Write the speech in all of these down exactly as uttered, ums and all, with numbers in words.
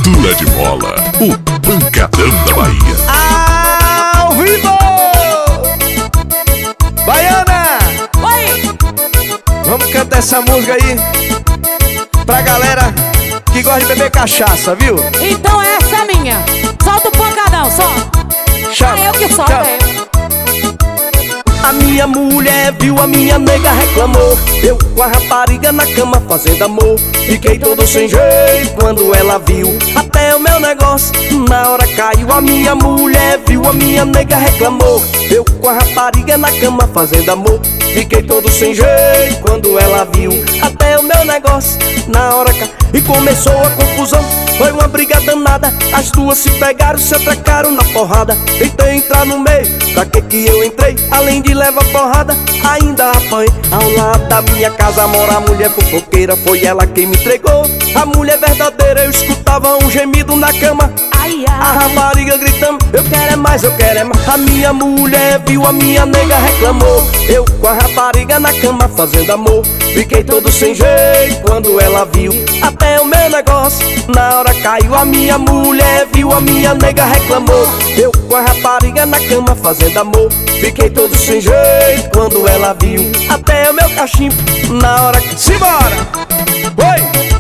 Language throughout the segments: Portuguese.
Cintura de Mola, o pancadão da Bahia. Ao vivo! Baiana! Oi! Vamos cantar essa música aí pra galera que gosta de beber cachaça, viu? Então essa é minha. Solta o pancadão, só. Chama, É eu que solto, chama. é eu. A minha mulher viu, a minha nega reclamou. Eu com a rapariga na cama fazendo amor. Fiquei todo sem jeito quando ela viu. Até o meu negócio na hora caiu. A minha mulher viu, a minha nega reclamou. Eu com a rapariga na cama fazendo amor. Fiquei todo sem jeito quando ela viu. Até o meu negócio na hora caiu. E começou a confusão, foi uma briga danada. As duas se pegaram, se atracaram na porrada. Tentei entrar no meio, pra que que eu entrei? Além de levar porrada, ainda apanhei. Ao lado da minha casa mora a mulher fofoqueira. Foi ela quem me entregou a mulher verdadeira. Eu escutava um gemido na cama, Ai, a ai. rapariga gritando, eu quero é mais, eu quero é mais. A minha mulher viu, a minha nega reclamou. Eu com a rapariga na cama fazendo amor. Fiquei todo sem jeito quando ela viu. Até o meu negócio na hora caiu. A minha mulher viu, a minha nega reclamou. Eu com a rapariga na cama fazendo amor. Fiquei todo sem jeito quando ela viu. Até o meu cachimbo na hora caiu. Simbora! Oi!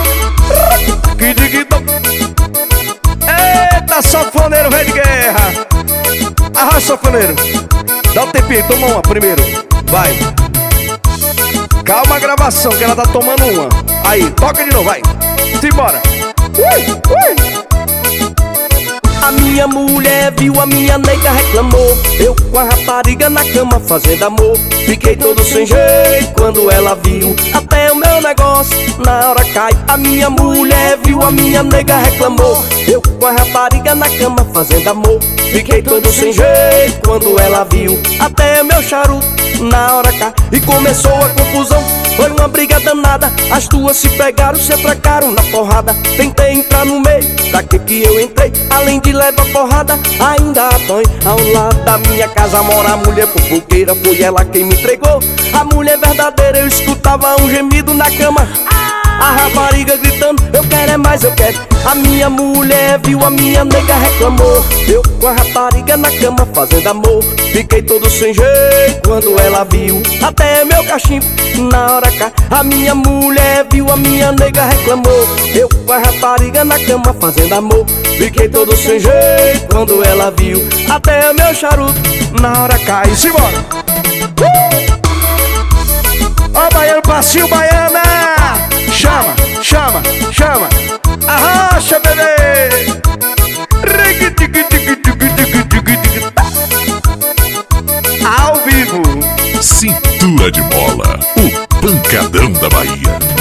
Eita, sanfoneiro, velho de guerra! Arrasta, sanfoneiro! Dá um tempinho, toma uma primeiro. Vai! Calma a gravação, que ela tá tomando uma. Aí, toca de novo, vai! Simbora! Ui, ui! A minha mulher viu, a minha nega reclamou. Eu com a rapariga na cama fazendo amor. Fiquei todo sem jeito quando ela viu. Até o meu negócio na hora caiu. A minha mulher viu, a minha nega reclamou. Eu com a rapariga na cama fazendo amor. Fiquei todo sem jeito quando ela viu. Até o meu charuto na hora caiu. E começou a confusão, foi uma briga danada. As duas se pegaram, se atracaram na porrada. Tentei entrar no meio, pra que que eu entrei? Além de levar porrada, ainda apanhei. Ao lado da minha casa mora a mulher fofoqueira. Foi ela quem me entregou a mulher verdadeira. Eu escutava um gemido na cama, a rapariga gritando, eu quero é mais, eu quero. A minha mulher viu, a minha nega reclamou. Eu com a rapariga na cama fazendo amor. Fiquei todo sem jeito quando ela viu. Até meu cachimbo na hora caiu. A minha mulher viu, a minha nega reclamou. Eu com a rapariga na cama fazendo amor. Fiquei todo sem jeito quando ela viu. Até meu charuto na hora caiu. Simbora! Uh! Ó, baiano, passinho, baiana! Chama, chama, chama! Arrocha, bebê! Ao vivo! Cintura de Mola, o pancadão da Bahia.